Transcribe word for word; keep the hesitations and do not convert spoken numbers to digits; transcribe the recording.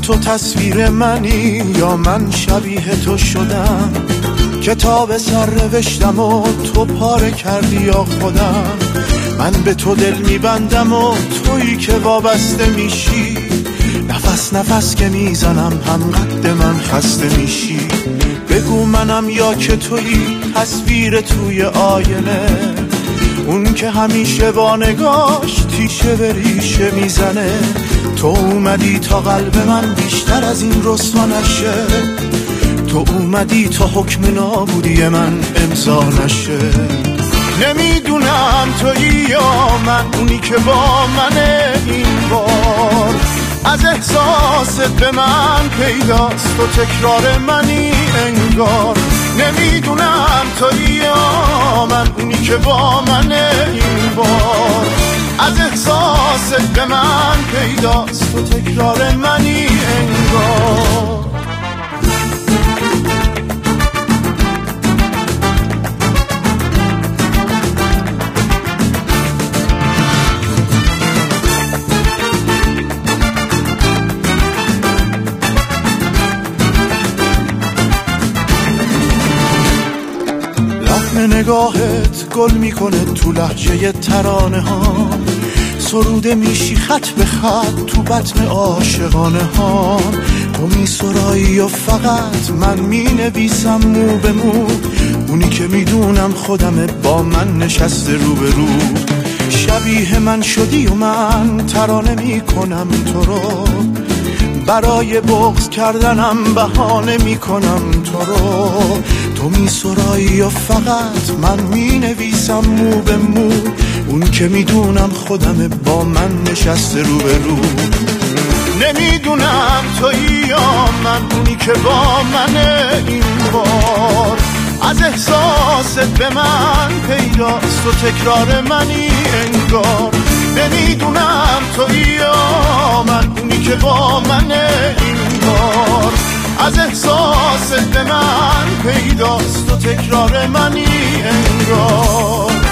تو تصویر منی یا من شبیه تو شدم؟ کتاب سر نوشتم و تو پاره کردی یا خودم؟ من به تو دل میبندم و تویی که وابسته میشی. نفس نفس که میزنم هم قد من خسته میشی. بگو منم یا که تویی تصویر توی آینه، اون که همیشه با نگاش تیشه به ریشه میزنه. تو اومدی تا قلب من بیشتر از این رسوا نشه، تو اومدی تا حکم نابودی من امضا نشه. نمیدونم تویی یا من اونی که با منه این بار، از احساست به من پیداست تو تکرار منی انگار. نمیدونم تویی یا من اونی که با منه این بار، از احساست به من پیداست تو تکرار منی انگار. نگاهت گل میکنه تو لهجه ترانه ها، سروده میشی خط به خط تو بطن عاشقانه ها. تو میسرایی و فقط من مینویسم مو به مو، اونی که میدونم خودمه با من نشسته رو به رو. شبیه من شدی و من ترانه میکنم تو رو، برای بغض کردنم بهانه میکنم تو رو. تو میسرایی و فقط من مینویسم مو به مو، اون که میدونم خودمه با من نشسته رو به رو. نمیدونم تویی یا من اونی که با منه این بار، از احساست به من پیداست تو تکرار منی انگار. نمیدونم تویی یا من اونی که با منه این بار، از احساست به من پیداست تو تکرار منی انگار.